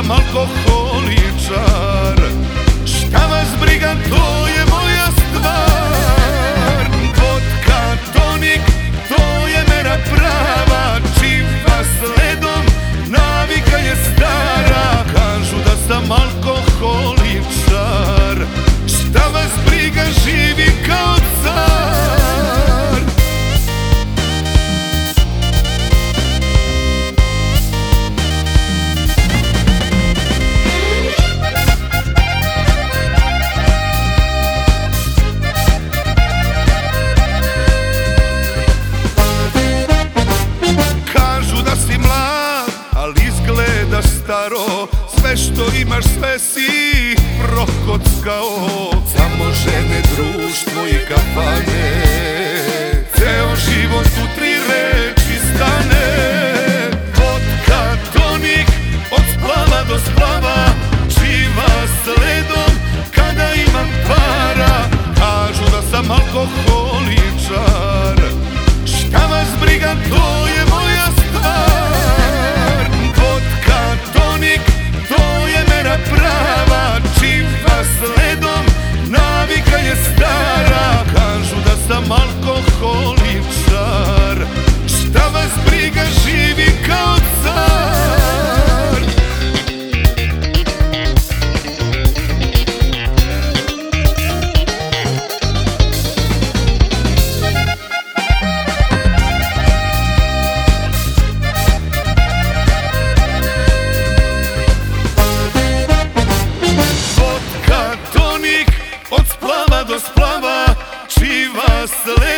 sam alkoholičar. Šta vas briga, to je moja stvar. Vodka, tonik, to je mera prava. Čiva s ledom, navika je stara. Kažu da sam alkoholičar. Šta vas briga, živim kao car. Staro, sve što imaš, sve si prokockao. Samo žene, društvo i kafane, ceo život u 3 reči stane. Vodka, tonik, od splava do splava. Čiva s ledom, kada imam para. Kažu da sam alkoholičar. Šta vas briga, to je moja stvar. Vodka, tonik, to je mera prava. Čiva s ledom, navika je stara. Kažu da sam alkoholičar. Šta vas briga, živim kao car. Od splava do splava, čiva s ledom.